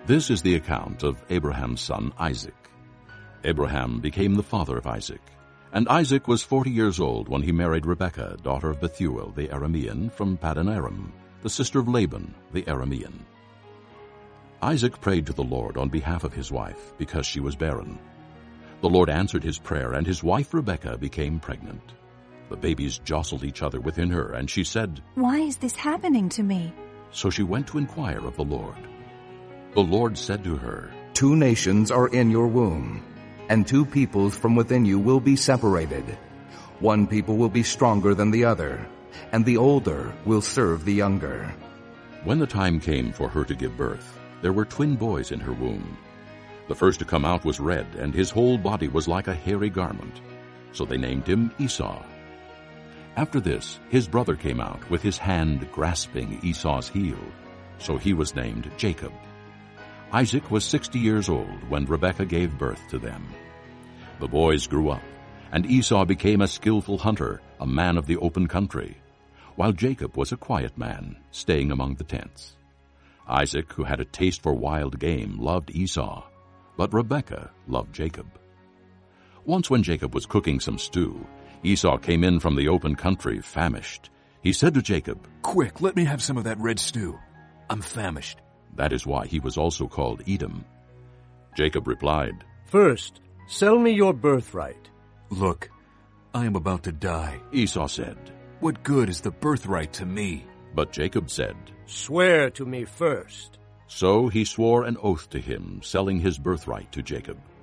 This is the account of Abraham's son Isaac. Abraham became the father of Isaac. And Isaac was 40 years old when he married Rebekah, daughter of Bethuel the Aramean, from Paddan Aram, the sister of Laban the Aramean. Isaac prayed to the Lord on behalf of his wife, because she was barren. The Lord answered his prayer, and his wife Rebekah became pregnant. The babies jostled each other within her, and she said, "Why is this happening to me?" So she went to inquire of the Lord. The Lord said to her, 2 nations are in your womb, and 2 peoples from within you will be separated. 1 people will be stronger than the other, and the older will serve the younger. When the time came for her to give birth, there were twin boys in her womb. The first to come out was red, and his whole body was like a hairy garment. So they named him Esau. After this, his brother came out with his hand grasping Esau's heel. So he was named Jacob. Isaac was 60 years old when Rebekah gave birth to them. The boys grew up, and Esau became a skillful hunter, a man of the open country, while Jacob was a quiet man, staying among the tents. Isaac, who had a taste for wild game, loved Esau, but Rebekah loved Jacob. Once when Jacob was cooking some stew, Esau came in from the open country, famished. He said to Jacob, "Quick, let me have some of that red stew. I'm famished." That is why he was also called Edom. Jacob replied, "First, sell me your birthright." "Look, I am about to die. Esau said. What good is the birthright to me?" But Jacob said, "Swear to me first." So he swore an oath to him, selling his birthright to Jacob.